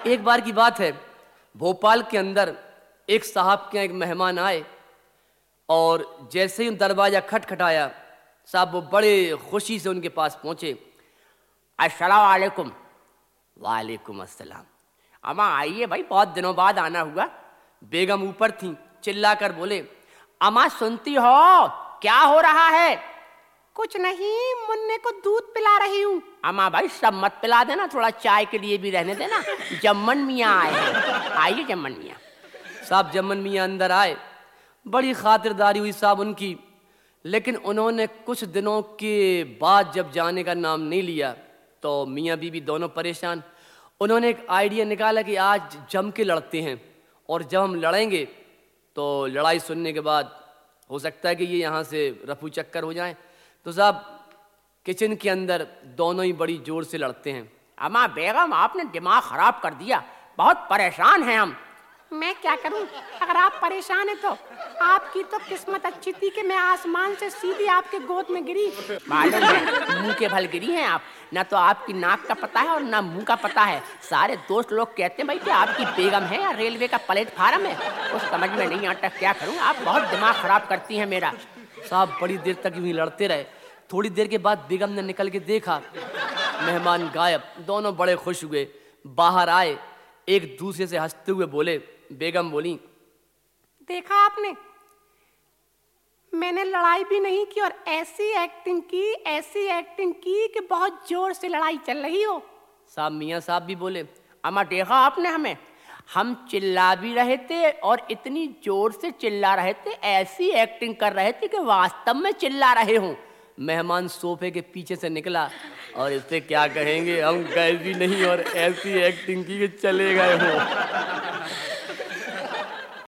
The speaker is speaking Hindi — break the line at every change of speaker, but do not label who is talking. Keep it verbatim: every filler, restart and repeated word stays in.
एक बार की बात है, भोपाल के अंदर एक साहब के यहाँ एक मेहमान आए और जैसे ही दरवाज़ा खटखटाया, साहब वो बड़े खुशी से उनके पास पहुँचे।
अस्सलाम वालेकुम।
वालेकुम अस्सलाम।
अम्मा आइए भाई, बहुत दिनों बाद आना हुआ।
बेगम ऊपर थीं, चिल्ला कर बोले,
अम्मा सुनती हो क्या हो रहा है? कुछ नहीं, मुन्ने को दूध पिला रही हूँ। अम्मा भाई सब मत पिला देना, थोड़ा चाय के लिए भी रहने देना। जम्मन मियाँ आए हैं। आइए जम्मन मियाँ।
साहब जम्मन मियाँ अंदर आए, बड़ी खातिरदारी हुई साहब उनकी, लेकिन उन्होंने कुछ दिनों के बाद जब जाने का नाम नहीं लिया तो मियाँ बीबी दोनों परेशान। उन्होंने एक आइडिया निकाला कि आज जम के लड़ते हैं और जब हम लड़ेंगे तो लड़ाई सुनने के बाद हो सकता है कि ये यहाँ से रफू चक्कर हो जाएं। तो साहब किचन के अंदर दोनों ही बड़ी जोर से लड़ते हैं।
अम्मा बेगम आपने दिमाग खराब कर दिया, बहुत परेशान हैं हम। मैं क्या करूं, अगर आप परेशान हैं तो आपकी तो किस्मत अच्छी थी कि मैं आसमान से सीधी आपके गोद में गिरी। मालूम है, मुंह के भल गिरी हैं आप, ना तो आपकी नाक का पता है और ना मुंह का पता है। सारे दोस्त लोग कहते हैं भाई कि आपकी बेगम है या रेलवे का प्लेटफार्म है, कुछ समझ में नहीं आता क्या करूं। आप बहुत दिमाग खराब करती हैं मेरा।
साहब बड़ी देर तक यूं ही लड़ते रहे। थोड़ी देर के बाद बेगम ने निकल के देखा, मेहमान गायब। दोनों बड़े खुश हुए, बाहर आए, एक दूसरे से हंसते हुए बोले। बेगम बोली,
देखा आपने, मैंने लड़ाई भी नहीं की और ऐसी एक्टिंग की, ऐसी एक्टिंग की कि बहुत जोर से लड़ाई चल रही हो।
साहब मियाँ साहब भी बोले,
अम्मा देखा आपने हमें, हम चिल्ला भी रहे थे और इतनी जोर से चिल्ला रहे थे, ऐसी एक्टिंग कर रहे थे कि वास्तव में चिल्ला रहे हों।
मेहमान सोफे के पीछे से निकला और इससे क्या कहेंगे, हम गए भी नहीं और ऐसी एक्टिंग की कि चले गए हो।